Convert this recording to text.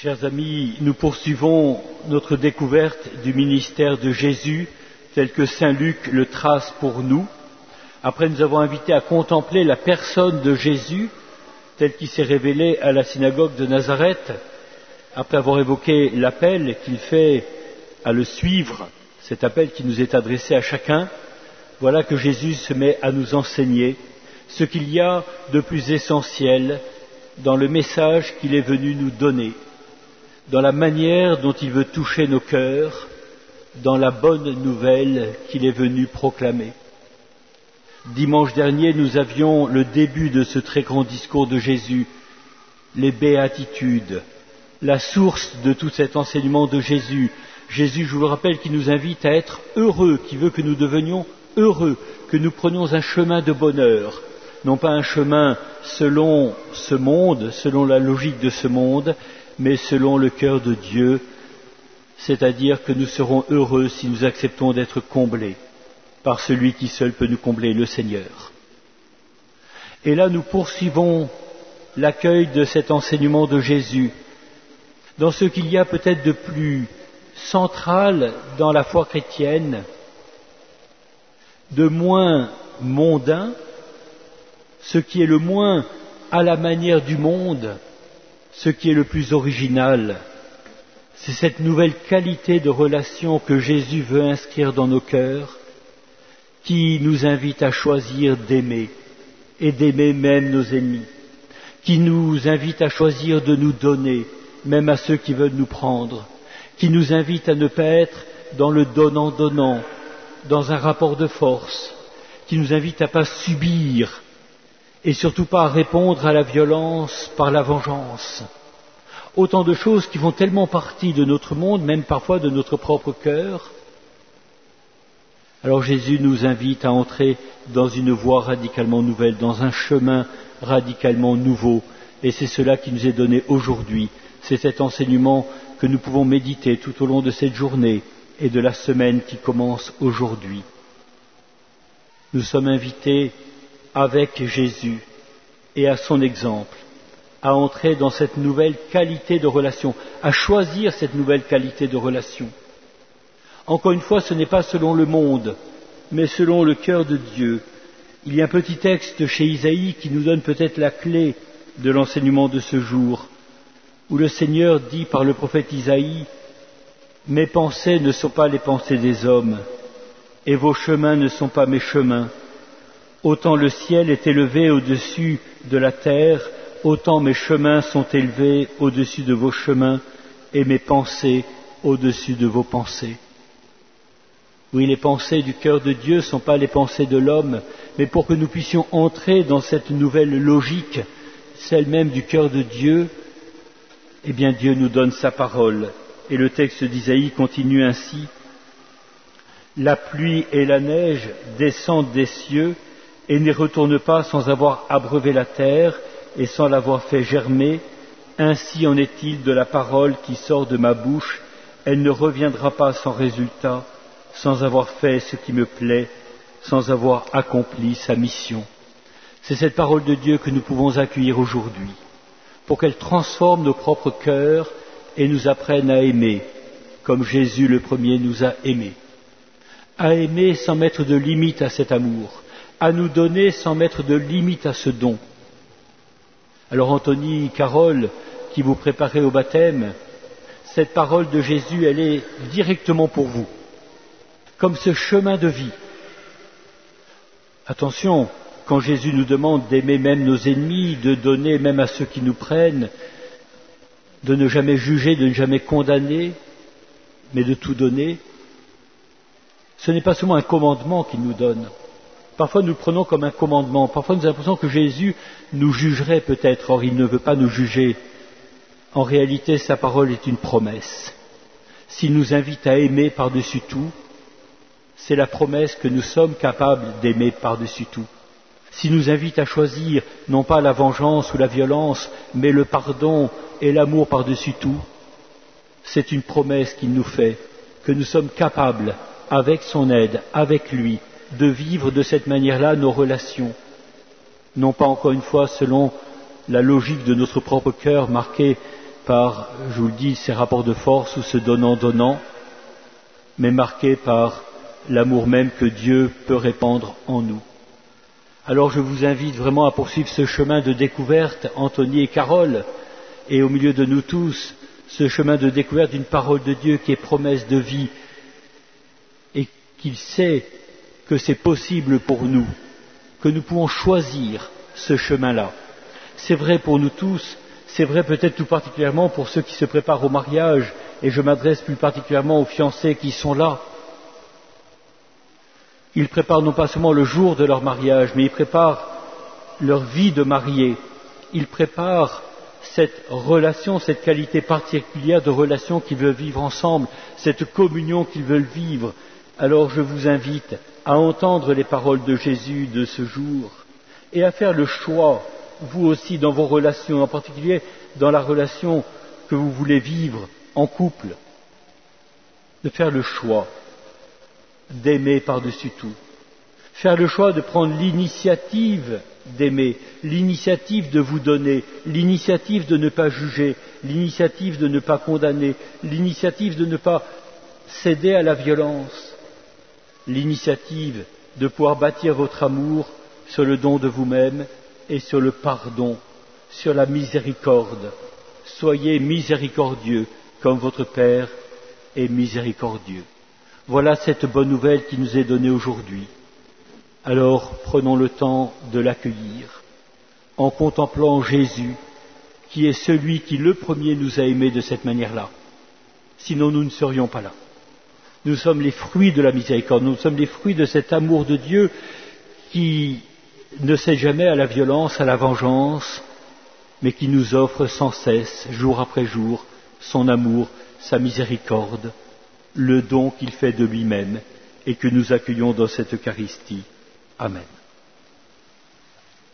Chers amis, nous poursuivons notre découverte du ministère de Jésus tel que saint Luc le trace pour nous. Après nous avons invité à contempler la personne de Jésus tel qu'il s'est révélé à la synagogue de Nazareth, après avoir évoqué l'appel qu'il fait à le suivre, cet appel qui nous est adressé à chacun, voilà que Jésus se met à nous enseigner ce qu'il y a de plus essentiel dans le message qu'il est venu nous donner, dans la manière dont il veut toucher nos cœurs, dans la bonne nouvelle qu'il est venu proclamer. Dimanche dernier, nous avions le début de ce très grand discours de Jésus, les béatitudes, la source de tout cet enseignement de Jésus. Jésus, je vous le rappelle, qui nous invite à être heureux, qui veut que nous devenions heureux, que nous prenions un chemin de bonheur, non pas un chemin selon ce monde, selon la logique de ce monde, mais selon le cœur de Dieu, c'est-à-dire que nous serons heureux si nous acceptons d'être comblés par celui qui seul peut nous combler, le Seigneur. Et là, nous poursuivons l'accueil de cet enseignement de Jésus dans ce qu'il y a peut-être de plus central dans la foi chrétienne, de moins mondain, ce qui est le moins à la manière du monde, ce qui est le plus original. C'est cette nouvelle qualité de relation que Jésus veut inscrire dans nos cœurs, qui nous invite à choisir d'aimer, et d'aimer même nos ennemis, qui nous invite à choisir de nous donner, même à ceux qui veulent nous prendre, qui nous invite à ne pas être dans le donnant-donnant, dans un rapport de force, qui nous invite à ne pas subir, et surtout pas à répondre à la violence par la vengeance. Autant de choses qui font tellement partie de notre monde, même parfois de notre propre cœur. Alors Jésus nous invite à entrer dans une voie radicalement nouvelle, dans un chemin radicalement nouveau. Et c'est cela qui nous est donné aujourd'hui. C'est cet enseignement que nous pouvons méditer tout au long de cette journée et de la semaine qui commence aujourd'hui. Nous sommes invités avec Jésus et à son exemple à entrer dans cette nouvelle qualité de relation, à choisir cette nouvelle qualité de relation. Encore une fois, ce n'est pas selon le monde, mais selon le cœur de Dieu. Il y a un petit texte chez Isaïe qui nous donne peut-être la clé de l'enseignement de ce jour, où le Seigneur dit par le prophète Isaïe « Mes pensées ne sont pas les pensées des hommes, et vos chemins ne sont pas mes chemins. Autant le ciel est élevé au-dessus de la terre, autant mes chemins sont élevés au-dessus de vos chemins, et mes pensées au-dessus de vos pensées. » Oui, les pensées du cœur de Dieu ne sont pas les pensées de l'homme, mais pour que nous puissions entrer dans cette nouvelle logique, celle même du cœur de Dieu, eh bien Dieu nous donne sa parole. Et le texte d'Isaïe continue ainsi. « La pluie et la neige descendent des cieux et n'y retournent pas sans avoir abreuvé la terre et sans l'avoir fait germer. Ainsi en est-il de la parole qui sort de ma bouche. Elle ne reviendra pas sans résultat, sans avoir fait ce qui me plaît, sans avoir accompli sa mission. » C'est cette parole de Dieu que nous pouvons accueillir aujourd'hui, pour qu'elle transforme nos propres cœurs et nous apprenne à aimer, comme Jésus le premier nous a aimés. À aimer sans mettre de limite à cet amour, à nous donner sans mettre de limite à ce don. Alors Anthony, Carole, qui vous préparez au baptême, cette parole de Jésus, elle est directement pour vous, comme ce chemin de vie. Attention, quand Jésus nous demande d'aimer même nos ennemis, de donner même à ceux qui nous prennent, de ne jamais juger, de ne jamais condamner, mais de tout donner, ce n'est pas seulement un commandement qu'il nous donne. Parfois nous le prenons comme un commandement, parfois nous avons l'impression que Jésus nous jugerait peut-être, or il ne veut pas nous juger. En réalité, sa parole est une promesse. S'il nous invite à aimer par-dessus tout, c'est la promesse que nous sommes capables d'aimer par-dessus tout. S'il nous invite à choisir non pas la vengeance ou la violence, mais le pardon et l'amour par-dessus tout, c'est une promesse qu'il nous fait, que nous sommes capables, avec son aide, avec lui, de vivre de cette manière-là nos relations, non pas encore une fois selon la logique de notre propre cœur marquée par, je vous le dis, ces rapports de force ou ce donnant-donnant, mais marqué par l'amour même que Dieu peut répandre en nous. Alors je vous invite vraiment à poursuivre ce chemin de découverte, Anthony et Carole, et au milieu de nous tous, ce chemin de découverte d'une parole de Dieu qui est promesse de vie et qu'il sait que c'est possible pour nous, que nous pouvons choisir ce chemin-là. C'est vrai pour nous tous, c'est vrai peut-être tout particulièrement pour ceux qui se préparent au mariage, et je m'adresse plus particulièrement aux fiancés qui sont là. Ils préparent non pas seulement le jour de leur mariage, mais ils préparent leur vie de mariés. Ils préparent cette relation, cette qualité particulière de relation qu'ils veulent vivre ensemble, cette communion qu'ils veulent vivre. Alors je vous invite à entendre les paroles de Jésus de ce jour et à faire le choix, vous aussi, dans vos relations, en particulier dans la relation que vous voulez vivre en couple, de faire le choix d'aimer par-dessus tout. Faire le choix de prendre l'initiative d'aimer, l'initiative de vous donner, l'initiative de ne pas juger, l'initiative de ne pas condamner, l'initiative de ne pas céder à la violence, l'initiative de pouvoir bâtir votre amour sur le don de vous-même et sur le pardon, sur la miséricorde. Soyez miséricordieux comme votre Père est miséricordieux. Voilà cette bonne nouvelle qui nous est donnée aujourd'hui. Alors prenons le temps de l'accueillir en contemplant Jésus, qui est celui qui le premier nous a aimés de cette manière-là. Sinon nous ne serions pas là. Nous sommes les fruits de la miséricorde, nous sommes les fruits de cet amour de Dieu qui ne cède jamais à la violence, à la vengeance, mais qui nous offre sans cesse, jour après jour, son amour, sa miséricorde, le don qu'il fait de lui-même et que nous accueillons dans cette Eucharistie. Amen.